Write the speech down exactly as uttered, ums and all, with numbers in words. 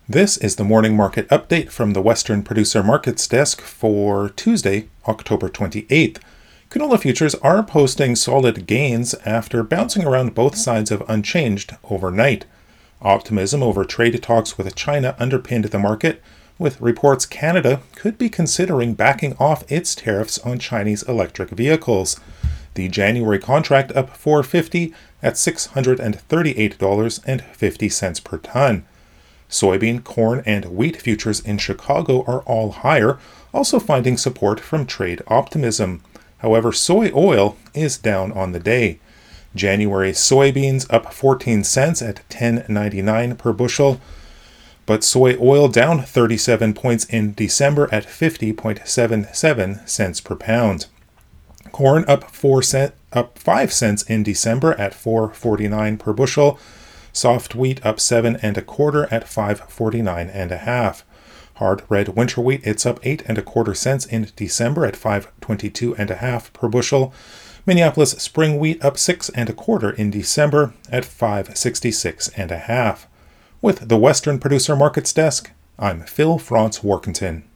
This is the morning market update from the Western Producer Markets desk for Tuesday, October twenty-eighth. Canola futures are posting solid gains after bouncing around both sides of unchanged overnight. Optimism over trade talks with China underpinned the market, with reports Canada could be considering backing off its tariffs on Chinese electric vehicles. The January contract up four dollars and fifty cents at six hundred thirty-eight dollars and fifty cents per ton. Soybean, corn, and wheat futures in Chicago are all higher, also finding support from trade optimism. However, soy oil is down on the day. January soybeans up fourteen cents at ten ninety-nine per bushel, but soy oil down thirty-seven points in December at fifty seventy-seven cents per pound. Corn up four cent, up five cents in December at four forty-nine per bushel. Soft wheat up seven and a quarter at five forty-nine and a half. Hard red winter wheat, it's up eight and a quarter cents in December at five twenty-two and a half per bushel. Minneapolis spring wheat up six and a quarter in December at five sixty-six and a half. With the Western Producer Markets desk, I'm Phil Franz Warkentin.